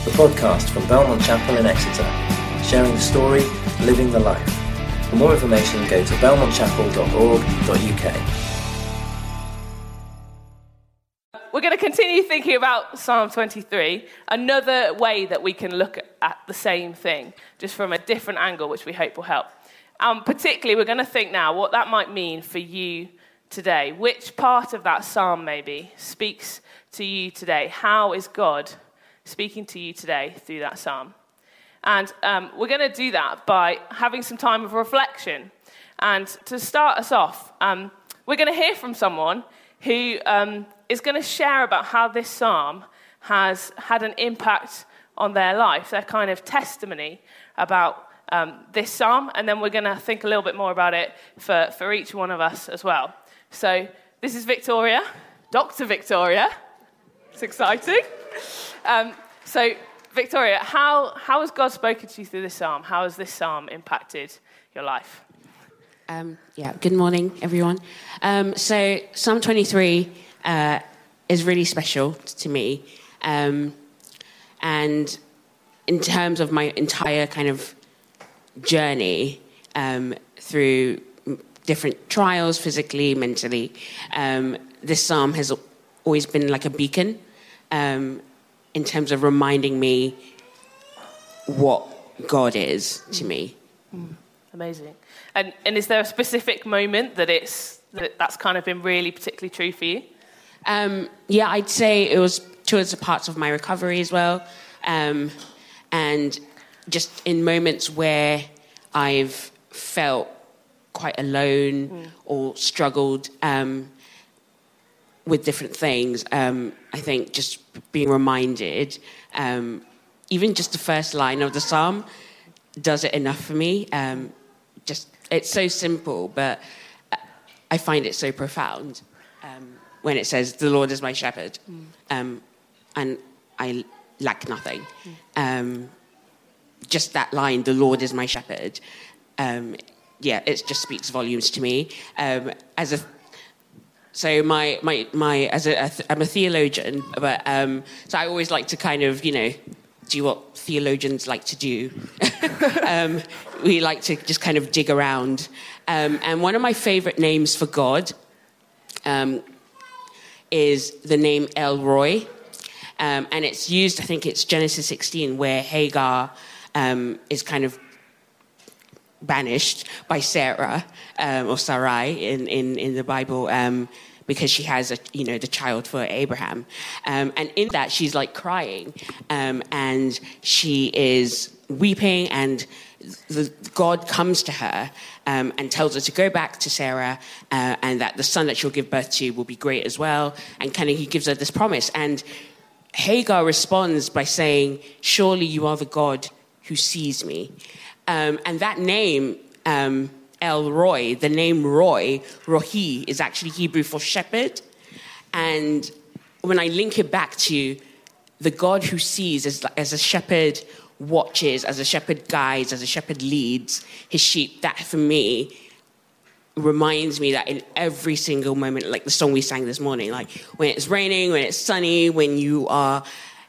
the podcast from Belmont Chapel in Exeter, sharing the story, living the life. For more information, go to belmontchapel.org.uk. We're going to continue thinking about Psalm 23, another way that we can look at the same thing, just from a different angle, which we hope will help. Particularly, we're going to think now what that might mean for you today. Which part of that psalm, maybe, speaks to you today? How is God speaking to you today through that psalm? And we're going to do that by having some time of reflection. And to start us off, we're going to hear from someone who is going to share about how this psalm has had an impact on their life, their kind of testimony about this psalm, and then we're going to think a little bit more about it for each one of us as well. So this is Victoria, Dr. Victoria. It's exciting. So Victoria, how has God spoken to you through this psalm? How has this psalm impacted your life? Good morning, everyone. So Psalm 23 is really special to me. And in terms of my entire kind of journey through different trials, physically, mentally, this psalm has always been like a beacon in terms of reminding me what God is to me. Amazing. And is there a specific moment that's kind of been really particularly true for you? I'd say it was towards the parts of my recovery as well. And just in moments where I've felt quite alone or struggled with different things, I think just being reminded, even just the first line of the psalm does it enough for me. It's so simple, but I find it so profound when it says, "The Lord is my shepherd, and I lack nothing." Just that line, "The Lord is my shepherd," it just speaks volumes to me. I'm a theologian, but so I always like to kind of, do what theologians like to do. We like to just kind of dig around. And one of my favorite names for God is the name El Roi. And it's used, I think it's Genesis 16, where Hagar is kind of banished by Sarah, or Sarai in the Bible, because she has the child for Abraham. And in that, she's like crying, and she is weeping, and God comes to her and tells her to go back to Sarah, and that the son that she'll give birth to will be great as well. And kind of he gives her this promise. And Hagar responds by saying, "Surely you are the God who sees me." And that name, El Roi, the name Rohi, is actually Hebrew for shepherd. And when I link it back to the God who sees as a shepherd watches, as a shepherd guides, as a shepherd leads his sheep, that for me reminds me that in every single moment, like the song we sang this morning, like when it's raining, when it's sunny, when you are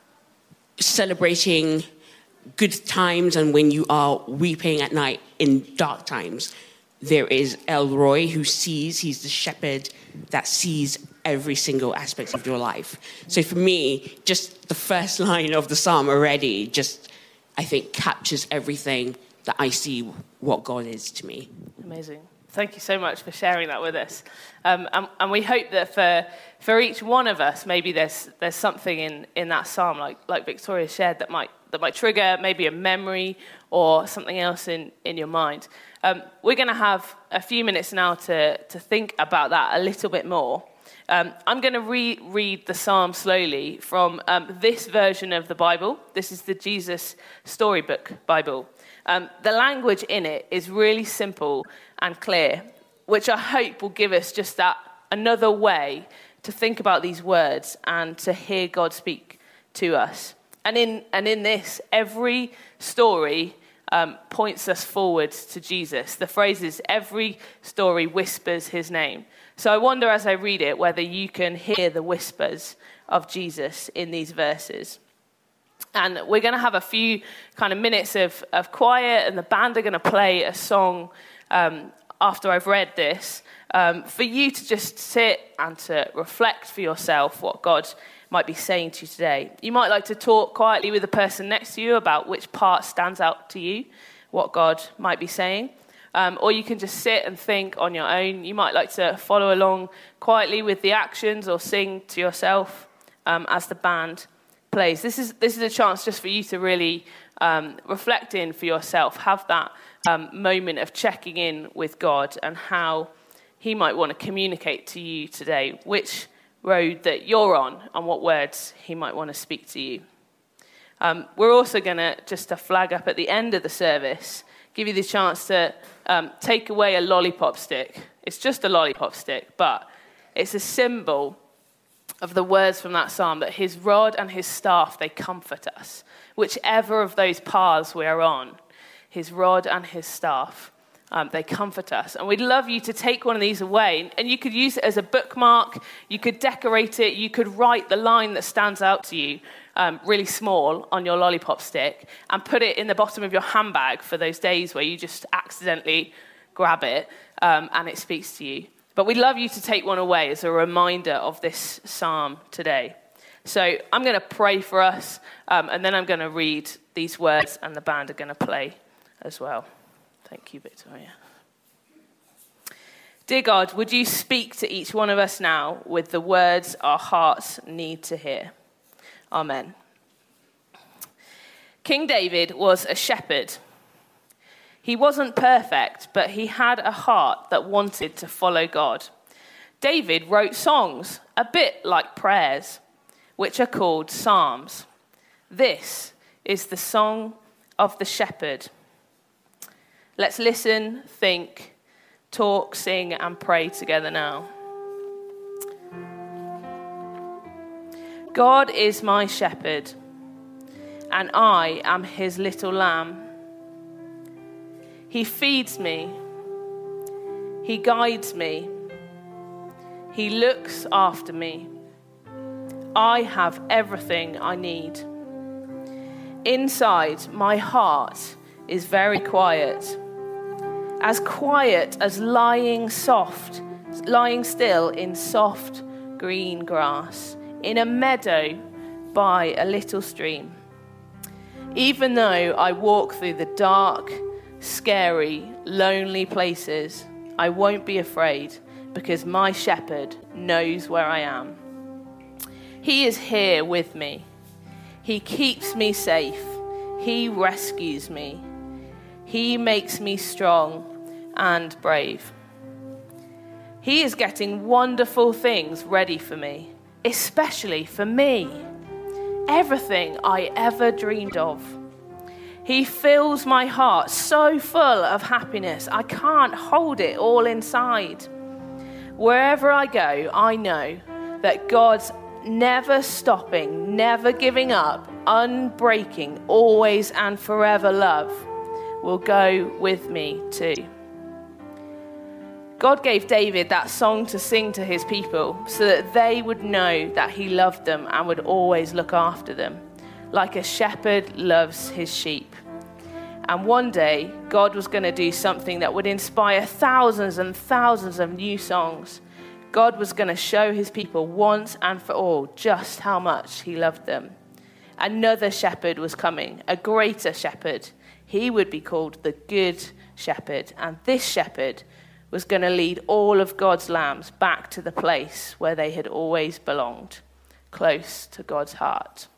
celebrating good times and when you are weeping at night in dark times, there is El Roi who sees. He's the shepherd that sees every single aspect of your life. So for me, just the first line of the psalm already just, I think, captures everything that I see what God is to me. Amazing. Thank you so much for sharing that with us. And we hope that for each one of us, maybe there's something in that psalm, like Victoria shared, that might trigger maybe a memory or something else in your mind. We're going to have a few minutes now to think about that a little bit more. I'm going to read the psalm slowly from this version of the Bible. This is the Jesus Storybook Bible. The language in it is really simple and clear, which I hope will give us just that another way to think about these words and to hear God speak to us. And in this, every story points us forwards to Jesus. The phrase is, every story whispers his name. So I wonder as I read it whether you can hear the whispers of Jesus in these verses. And we're going to have a few kind of minutes of quiet, and the band are going to play a song after I've read this, for you to just sit and to reflect for yourself what God might be saying to you today. You might like to talk quietly with the person next to you about which part stands out to you, what God might be saying. Or you can just sit and think on your own. You might like to follow along quietly with the actions or sing to yourself as the band plays. This is a chance just for you to really reflect in for yourself. Have that moment of checking in with God and how he might want to communicate to you today, which road that you're on and what words he might want to speak to you. We're also going to, just to flag up at the end of the service, give you the chance to take away a lollipop stick. It's just a lollipop stick, but it's a symbol of the words from that psalm, that his rod and his staff, they comfort us. Whichever of those paths we're on, his rod and his staff, they comfort us. And we'd love you to take one of these away. And you could use it as a bookmark. You could decorate it. You could write the line that stands out to you really small on your lollipop stick and put it in the bottom of your handbag for those days where you just accidentally grab it and it speaks to you. But we'd love you to take one away as a reminder of this psalm today. So I'm going to pray for us, and then I'm going to read these words, and the band are going to play as well. Thank you, Victoria. Dear God, would you speak to each one of us now with the words our hearts need to hear? Amen. King David was a shepherd. He wasn't perfect, but he had a heart that wanted to follow God. David wrote songs, a bit like prayers, which are called psalms. This is the song of the shepherd. Let's listen, think, talk, sing, and pray together now. God is my shepherd, and I am his little lamb. He feeds me. He guides me. He looks after me. I have everything I need. Inside, my heart is very quiet as lying still in soft green grass, in a meadow by a little stream. Even though I walk through the dark, scary, lonely places, I won't be afraid because my shepherd knows where I am. He is here with me. He keeps me safe. He rescues me. He makes me strong and brave. He is getting wonderful things ready for me, especially for me. Everything I ever dreamed of. He fills my heart so full of happiness, I can't hold it all inside. Wherever I go, I know that God's never stopping, never giving up, unbreaking, always and forever love will go with me too. God gave David that song to sing to his people so that they would know that he loved them and would always look after them, like a shepherd loves his sheep. And one day, God was going to do something that would inspire thousands and thousands of new songs. God was going to show his people once and for all just how much he loved them. Another shepherd was coming, a greater shepherd. He would be called the Good Shepherd. And this shepherd was going to lead all of God's lambs back to the place where they had always belonged, close to God's heart.